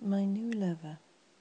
My new lover.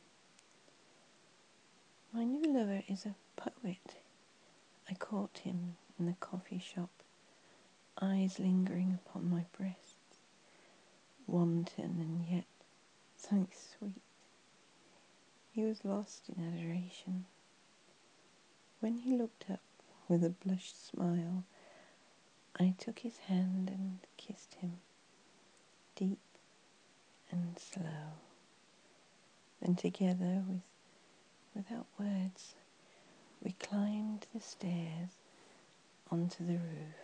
My new lover is a poet. I caught him in the coffee shop, eyes lingering upon my breasts, wanton and yet something sweet. He was lost in adoration. When he looked up with a blushed smile, I took his hand and kissed him, deep and slow. Then together, without words, we climbed the stairs onto the roof.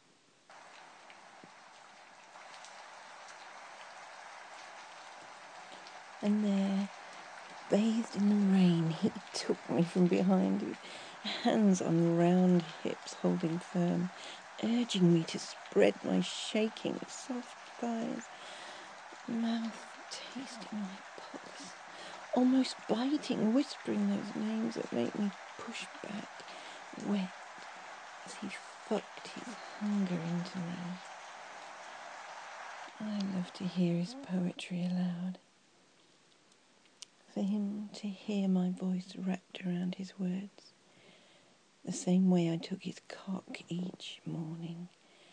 And there, bathed in the rain, he took me from behind with hands on round hips holding firm, urging me to spread my shaking soft thighs, mouth tasting my pulse, almost biting, whispering those names that make me push back, wet, as he fucked his hunger into me. I love to hear his poetry aloud. For him to hear my voice wrapped around his words, the same way I took his cock each morning,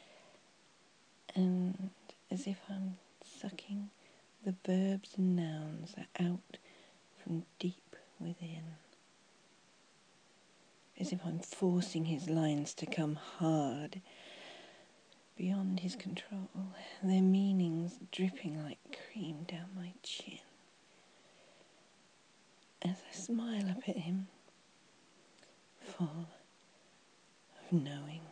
and as if I'm sucking the verbs and nouns out from deep within, as if I'm forcing his lines to come hard, beyond his control, their meanings dripping like cream down my chin. As I smile up at him, full of knowing.